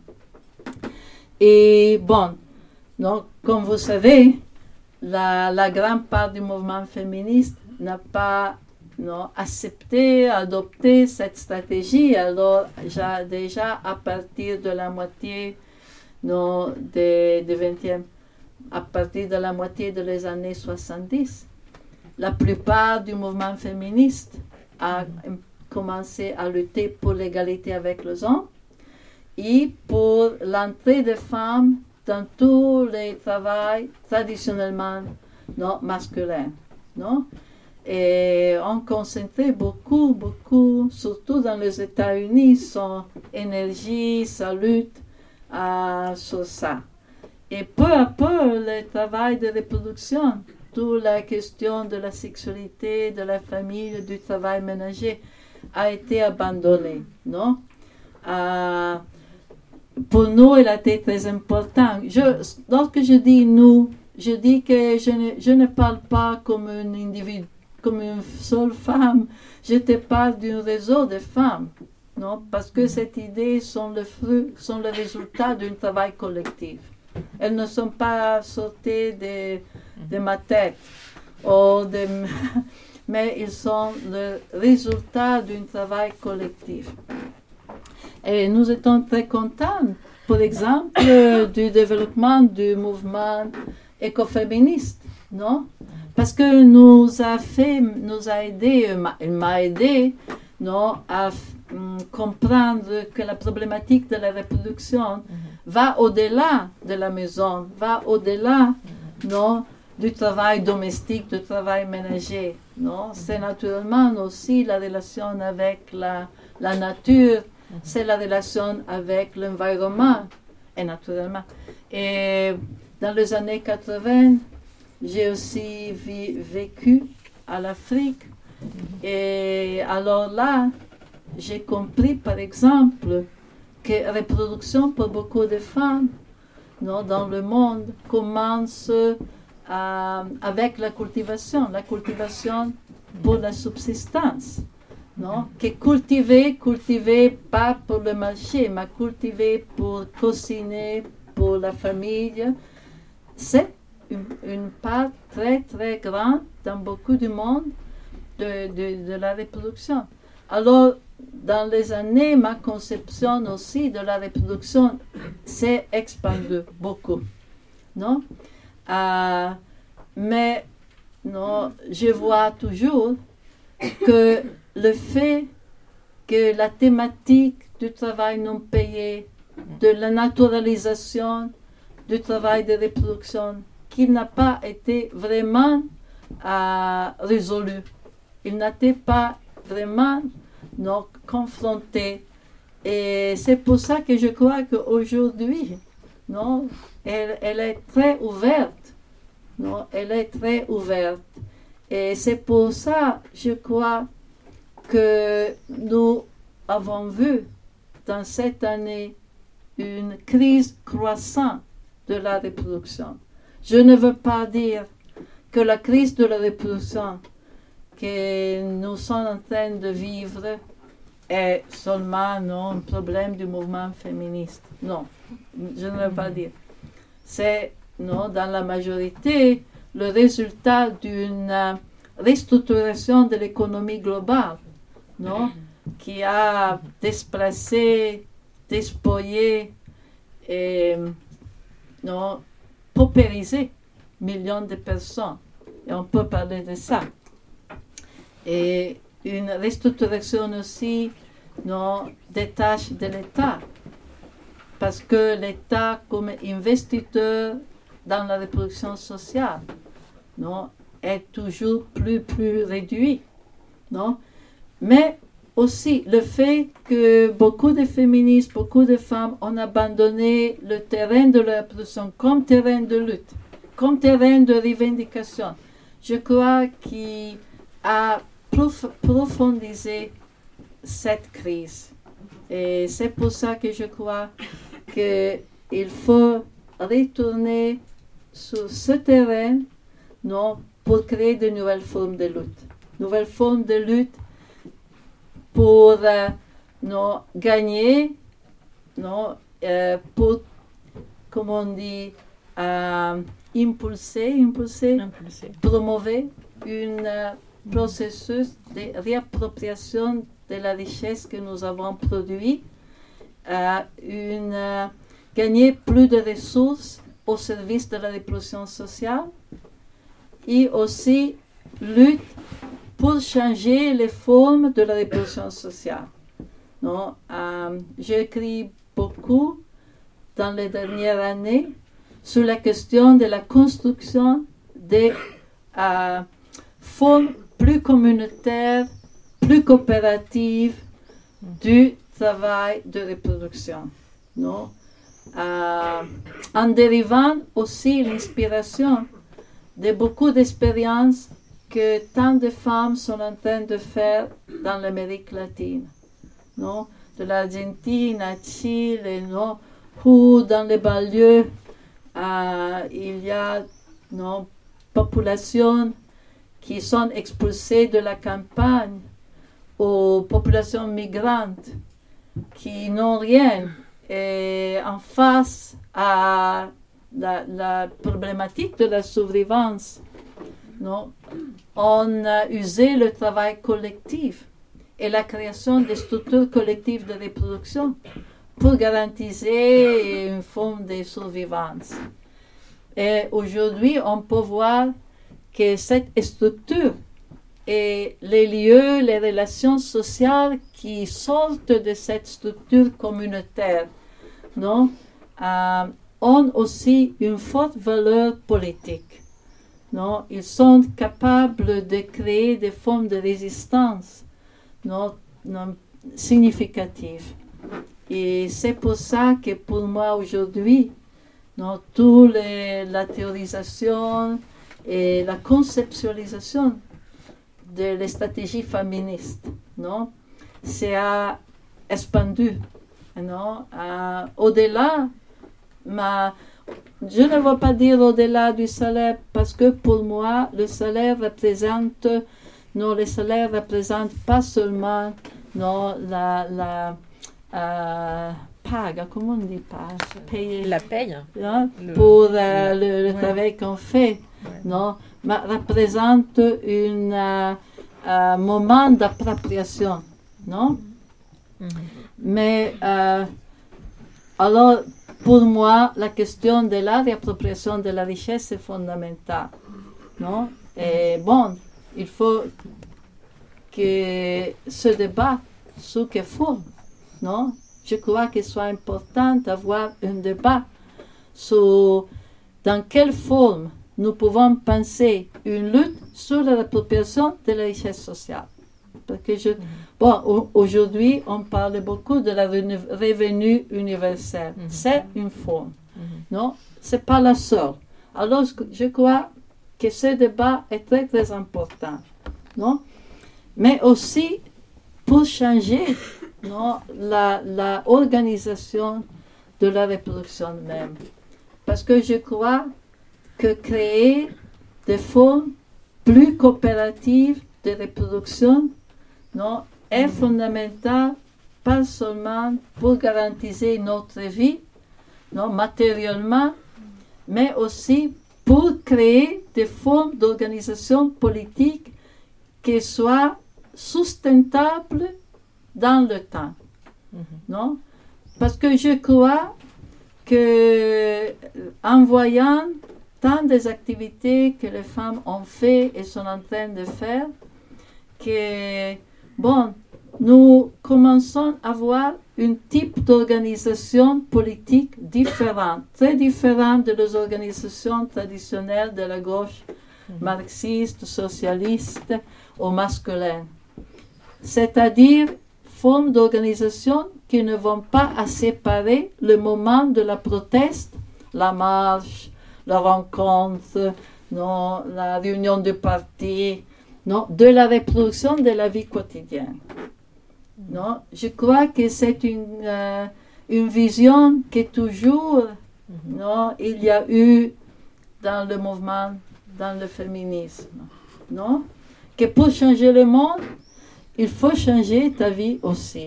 Et bon, donc, comme vous savez, la, la grande part du mouvement féministe n'a pas non, accepté, adopté cette stratégie. Alors, déjà, déjà à partir de la moitié non, des, des vingtième à partir de la moitié des années soixante-dix, la plupart du mouvement féministe a commencé à lutter pour l'égalité avec les hommes et pour l'entrée des femmes dans tous les travaux traditionnellement non, masculins. Non? Et on concentrait beaucoup, beaucoup, surtout dans les États-Unis, son énergie, sa lutte euh, sur ça. Et peu à peu, le travail de reproduction, toute la question de la sexualité, de la famille, du travail ménager, a été abandonné, non? Euh, pour nous, il a été très important. Je, lorsque je dis nous, je dis que je ne, je ne parle pas comme un individu, comme une seule femme. Je te parle d'un réseau de femmes, non? Parce que cette idée sont le fruit, sont le résultat d'un travail collectif. Elles ne sont pas sorties de, de ma tête, ou de, mais ils sont le résultat d'un travail collectif. Et nous étions très contents, par exemple, du développement du mouvement écoféministe, non? Parce que nous a fait, nous a aidé, il m'a aidé, non, à um, comprendre que la problématique de la reproduction mm-hmm. va au-delà de la maison, va au-delà, mm-hmm. non, du travail domestique, du travail ménager, non. Mm-hmm. C'est naturellement aussi la relation avec la, la nature, mm-hmm. c'est la relation avec l'environnement, et naturellement. Et dans les années quatre-vingts, j'ai aussi vi- vécu à l'Afrique. Et alors là, j'ai compris, par exemple, que la reproduction pour beaucoup de femmes non, dans le monde commence euh, avec la cultivation, la cultivation pour la subsistance. Non? Que cultiver, cultiver pas pour le marché, mais cultiver pour cuisiner, pour la famille, c'est une, une part très très grande dans beaucoup du monde de, de, de la reproduction. Alors, dans les années, ma conception aussi de la reproduction s'est expandue beaucoup. Non? Euh, mais non, je vois toujours que le fait que la thématique du travail non payé, de la naturalisation du travail de reproduction, qui n'a pas été vraiment euh, résolu. ils n'étaient pas vraiment non, confrontés. Et c'est pour ça que je crois qu'aujourd'hui, non, elle, elle est très ouverte. Non, elle est très ouverte. Et c'est pour ça, je crois, que nous avons vu dans cette année une crise croissante de la reproduction. Je ne veux pas dire que la crise de la reproduction que nous sommes en train de vivre est seulement non, un problème du mouvement féministe. Non, je ne veux pas dire. C'est, non, dans la majorité, le résultat d'une uh, restructuration de l'économie globale, non, qui a déplacé, déspoilé et non, paupérisé millions de personnes. Et on peut parler de ça. Et une restructuration aussi non, des tâches de l'État. Parce que l'État, comme investisseur dans la reproduction sociale, non, est toujours plus, plus réduit. Non? Mais aussi le fait que beaucoup de féministes, beaucoup de femmes ont abandonné le terrain de la reproduction comme terrain de lutte, comme terrain de revendication. Je crois qu'il a prof- profondisé cette crise. Et c'est pour ça que je crois qu'il faut retourner sur ce terrain, non, pour créer de nouvelles formes de lutte. Nouvelles formes de lutte pour euh, non, gagner, non, euh, pour, comment on dit, euh, impulser, impulser, Impulsé. promouvoir un euh, processus de réappropriation de la richesse que nous avons produite, euh, une, euh, gagner plus de ressources au service de la reproduction sociale et aussi lutte pour changer les formes de la reproduction sociale. Non, euh, j'ai écrit beaucoup dans les dernières années sur la question de la construction des euh, formes plus communautaires, plus coopératives du travail de reproduction. Non? Euh, en dérivant aussi l'inspiration de beaucoup d'expériences que tant de femmes sont en train de faire dans l'Amérique latine, non? De l'Argentine à Chile, non? Où dans les banlieues, euh, il y a non, populations qui sont expulsées de la campagne, aux populations migrantes qui n'ont rien, et en face à la, la problématique de la survivance, non? On a usé le travail collectif et la création des structures collectives de reproduction pour garantir une forme de survivance. Et aujourd'hui, on peut voir que cette structure et les lieux, les relations sociales qui sortent de cette structure communautaire, non, euh, ont aussi une forte valeur politique. Non, ils sont capables de créer des formes de résistance non, non, significatives. Et c'est pour ça que pour moi aujourd'hui, non, toute les, la théorisation et la conceptualisation de la stratégie féministe, non, c'est expandu, non, euh, au-delà, ma, je ne veux pas dire au-delà du salaire, parce que pour moi, le salaire représente, non, le salaire représente pas seulement, non, la, la euh, paga, comment on dit paga, payer, La paye. hein, Le- pour euh, le, le ouais. travail qu'on fait, Ouais. non, mais représente un euh, euh, moment d'appropriation, non? Mhm. Mais euh, alors, pour moi, la question de la réappropriation de la richesse est fondamentale, non? Et bon, il faut que ce débat sous quelle forme, non? Je crois qu'il soit important d'avoir un débat sur dans quelle forme nous pouvons penser une lutte sur la l'appropriation de la richesse sociale. Parce que je, bon, aujourd'hui, on parle beaucoup de la revenu universel. Mm-hmm. C'est une forme. Mm-hmm. Non, c'est pas la seule. Alors, je crois que ce débat est très, très important. Non? Mais aussi, pour changer non, la, la organisation de la reproduction même. Parce que je crois que créer des formes plus coopératives de reproduction non, est fondamental, pas seulement pour garantir notre vie non, matériellement, mais aussi pour créer des formes d'organisation politique qui soient sustentables dans le temps. Mm-hmm. Non? Parce que je crois qu'en voyant tant des activités que les femmes ont fait et sont en train de faire, que, bon, nous commençons à voir un type d'organisation politique différente, très différente de les organisations traditionnelles de la gauche marxiste, socialiste ou masculine. C'est-à-dire formes d'organisation qui ne vont pas à séparer le moment de la proteste, la marche, la rencontre, non, la réunion de parti, non, de la reproduction de la vie quotidienne. Non, je crois que c'est une, euh, une vision que toujours mm-hmm. non, il y a eu dans le mouvement, dans le féminisme. Non? Que pour changer le monde, il faut changer ta vie aussi.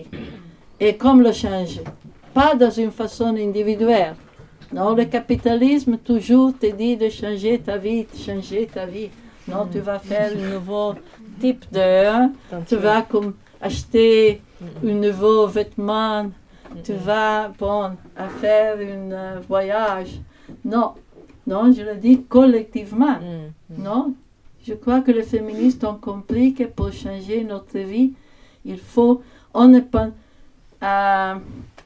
Et comme le changer? Pas dans une façon individuelle. Non, le capitalisme toujours te dit de changer ta vie, de changer ta vie. Non, mm-hmm. tu vas faire un nouveau type de... Hein, tu vas comme acheter mm-hmm. un nouveau vêtement, mm-hmm. tu vas bon, à faire un uh, voyage. Non, non, je le dis collectivement. Mm-hmm. Non, je crois que les féministes ont compris que pour changer notre vie, il faut... On n'est pas... Euh,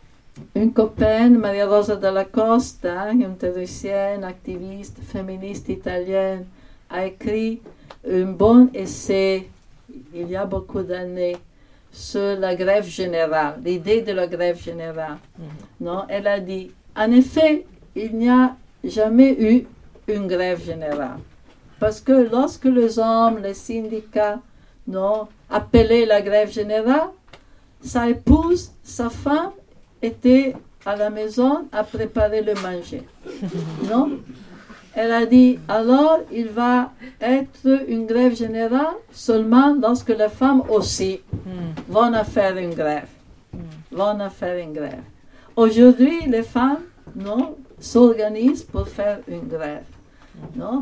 une copine, Maria Rosa Dalla Costa, hein, une théoricienne, activiste, féministe italienne, a écrit un bon essai, il y a beaucoup d'années, sur la grève générale, l'idée de la grève générale. Mm-hmm. Non, elle a dit, en effet, il n'y a jamais eu une grève générale. Parce que lorsque les hommes, les syndicats, non, appelaient la grève générale, sa épouse, sa femme, était à la maison à préparer le manger. Non? Elle a dit, alors il va être une grève générale seulement lorsque les femmes aussi mm. vont à faire une grève. Mm. Vont à faire une grève. Aujourd'hui, les femmes non, s'organisent pour faire une grève. Mm. Non?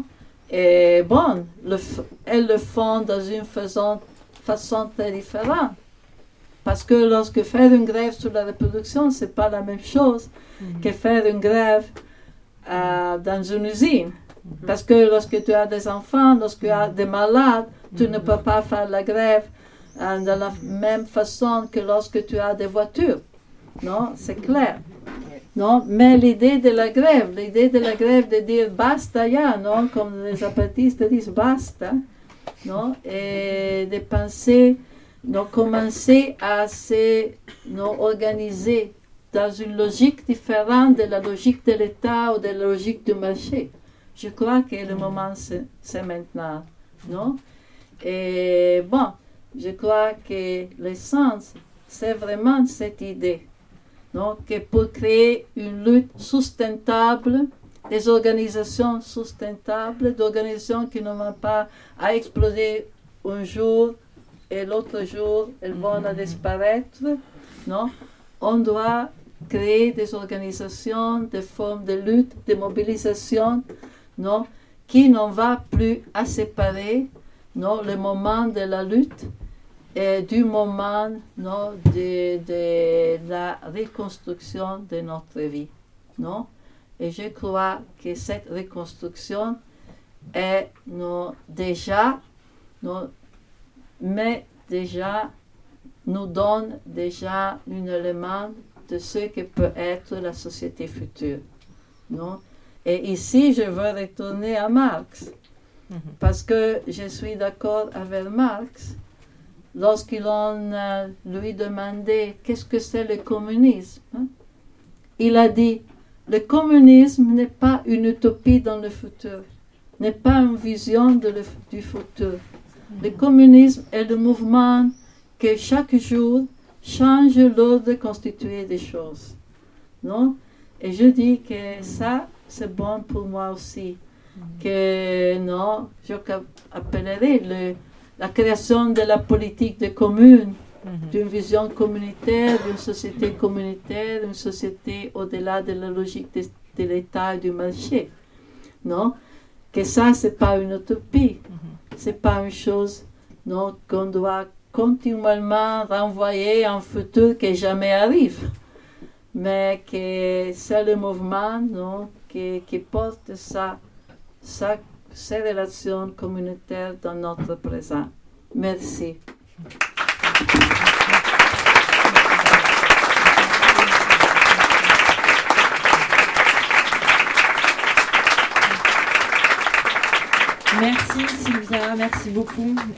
Et bon, le, elles le font dans une façon, façon très différente. Parce que lorsque faire une grève sur la reproduction, ce n'est pas la même chose mm-hmm. que faire une grève euh, dans une usine. Mm-hmm. Parce que lorsque tu as des enfants, lorsque tu as des malades, tu mm-hmm. ne peux pas faire la grève euh, de la même façon que lorsque tu as des voitures. Non, c'est clair. Non, mais l'idée de la grève, l'idée de la grève de dire basta ya, non, comme les zapatistes disent basta, non, et de penser... Donc, commencer à se non, organiser dans une logique différente de la logique de l'État ou de la logique du marché. Je crois que le moment, c'est, c'est maintenant. Non? Et bon, je crois que l'essence, c'est vraiment cette idée. Non? Que pour créer une lutte sustentable, des organisations sustentables, d'organisations qui ne vont pas à exploser un jour, et l'autre jour, elles vont à disparaître, non? On doit créer des organisations, des formes de lutte, de mobilisation, non? Qui n'en va plus à séparer, non? Le moment de la lutte et du moment, non? De, de la reconstruction de notre vie, non? Et je crois que cette reconstruction est, non, déjà, non? Mais déjà, nous donne déjà un élément de ce que peut être la société future. Non? Et ici, je veux retourner à Marx, parce que je suis d'accord avec Marx. Lorsqu'ils ont euh, lui demandé qu'est-ce que c'est le communisme, hein, il a dit, le communisme n'est pas une utopie dans le futur, n'est pas une vision de le, du futur. Le communisme est le mouvement qui chaque jour change l'ordre constitué des choses. Non? Et je dis que ça, c'est bon pour moi aussi. Que non, je appellerai le, la création de la politique de commune, mm-hmm. d'une vision communautaire, d'une société communautaire, d'une société au-delà de la logique de, de l'État et du marché. Non? Que ça, ce n'est pas une utopie. Mm-hmm. Ce n'est pas une chose non, qu'on doit continuellement renvoyer à un futur qui jamais arrive. Mais que c'est le mouvement non, qui, qui porte ça. Ça, ces relations communautaires dans notre présent. Merci. Merci Sylvia, merci beaucoup.